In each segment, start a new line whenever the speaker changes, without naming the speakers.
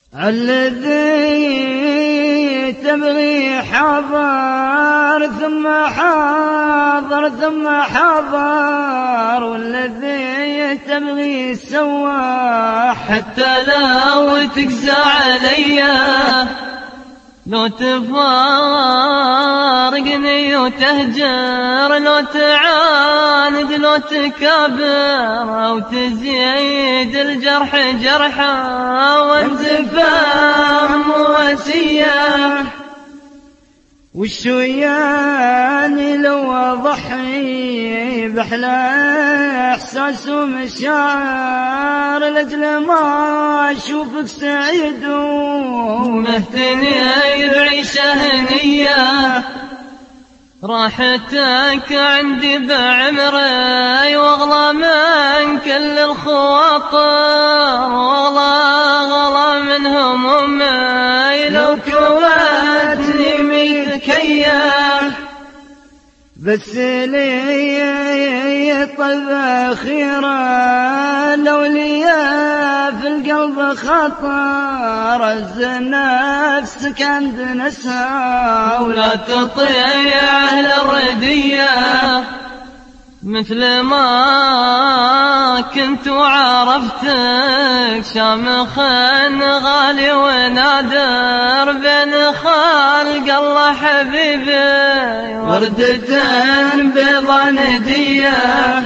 الذي تبغي حاضر ثم حاضر ثم حاضر، والذي تبغي سواح
حتى لو تقسى عليا، لو تفارقني وتهجر، لو تعاند لو تكابر، أو تزيد الجرح جرحا وانزفام وسياح.
وشو يعني لو أضحي بأحلى إحساس ومشاعر لأجل ما أشوفك سعيد
ومهتني بعيشة هنية، راحتك عندي بعمري، واغلى من كل الخواطر، واغلى من همومي، لو كوتني متكيف.
بس لي طلب أخيرا، لو لي في القلب خطر، أزن نفسك عند نسها،
ولا تطيع أهل الردية، مثل ما كنت وعرفتك، شامخ غالي ونادر بين خلق الله حبيبي، وردة بيضا ندية.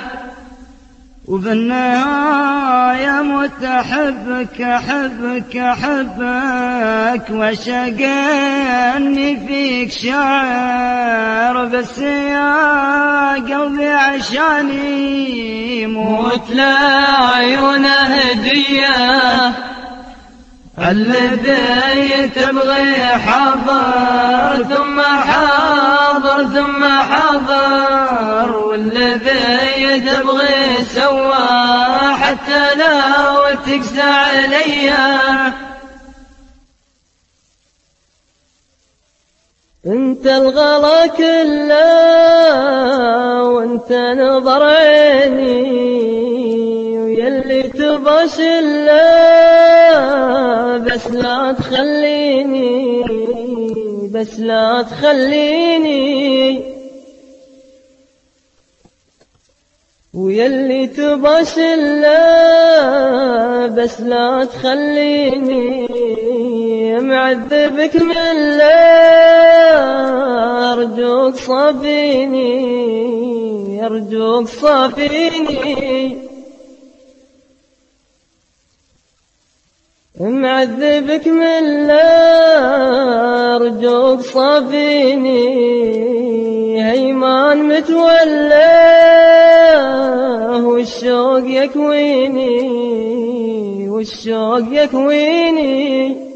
وبالنهاية موت أحبك أحبك أحبك، وشقني فيك شاعر، بس يا قلبي عشاني
موت لعيونه هدية. الذي تبغي حاضر ثم حاضر ثم حاضر، والذي تبغي سوا حتى لو تقسى عليا. انت الغلا كله وانت نظر عيني، ويلي تباش الله، بس لا تخليني بس لا تخليني، ويلي تباش الله، بس لا تخليني، معذبك من الله، أرجوك صافيني أرجوك صافيني، معذبك من الله، أرجوك صافيني، هيمان متولى والشوق يكويني والشوق يكويني.